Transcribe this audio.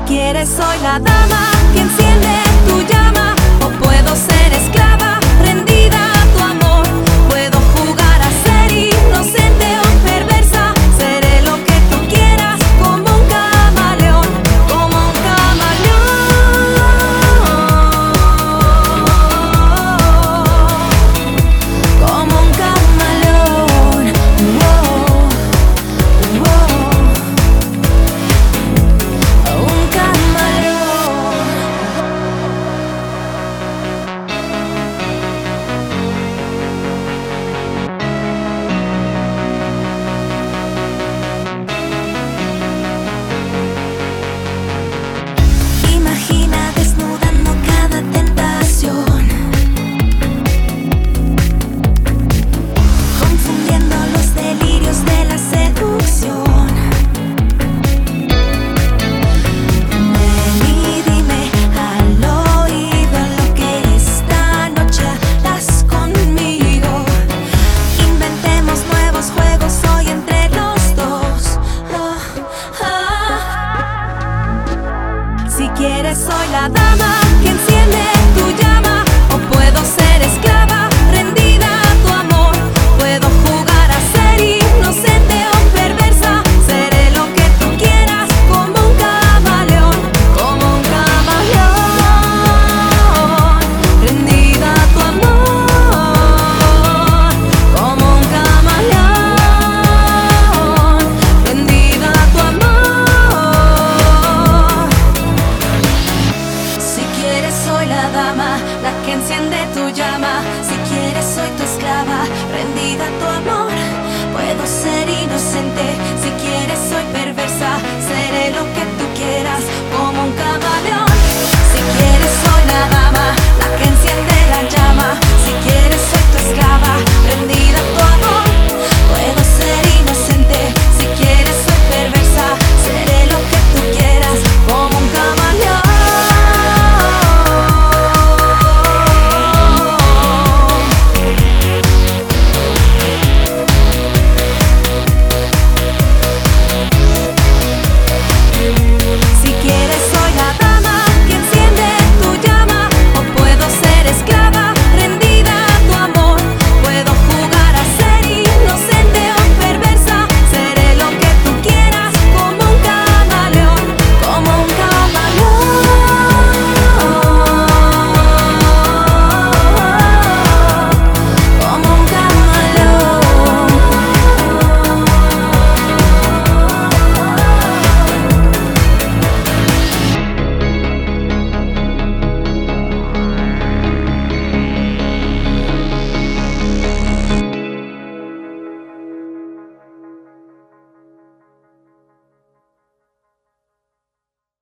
quieres soy la dama que enciende tu llama, o puedo ser esclava, rendida a tu amor. Puedo jugar a ser inocente o perversa, seré lo que tú quieras, como un camaleón, como un camaleón, como un camaleón. Un camaleón. Imagina desnudando cada tentación, confundiendo los delirios de la seducción. Ven y dime al oído lo que esta noche harás conmigo. Inventemos nuevos juegos hoy entre los dos. Si quieres soy la dama que enciende tu llama, o puedo ser esclava.